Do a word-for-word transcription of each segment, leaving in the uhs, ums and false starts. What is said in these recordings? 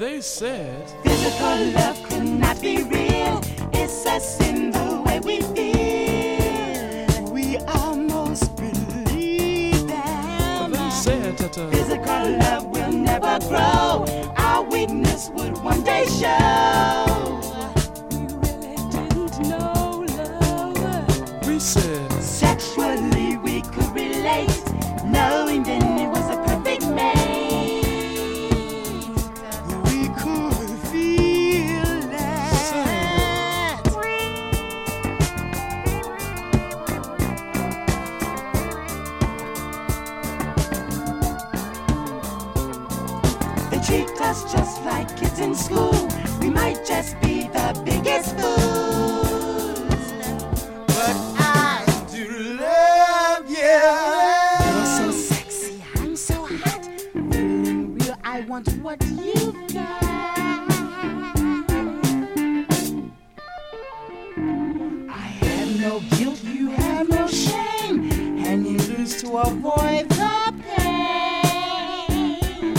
They said physical love could not be real. It's us in the way we feel. We almost believe them. They said that uh, physical love will never grow. Our weakness would one day show. We really didn't know love. We said sexually we could relate, knowing then it was a perfect mate. We could feel that. They treat us just like kids in school. We might just be the biggest fools, but I do love you. You're so sexy, I'm so hot. Real and real, I want what you've got. I have no guilt, you have no shame, and you lose to avoid the pain.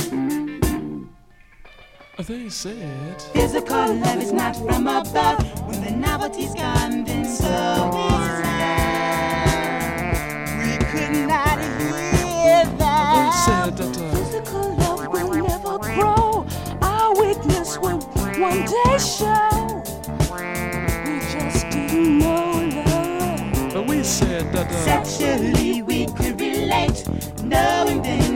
they said physical love is not from above. When the novelty's gone, then so is love. We could not hear that. they said that uh, Physical love will never grow. Our weakness will one day show. We just didn't know love. but we said that uh, Sexually we could relate, knowing then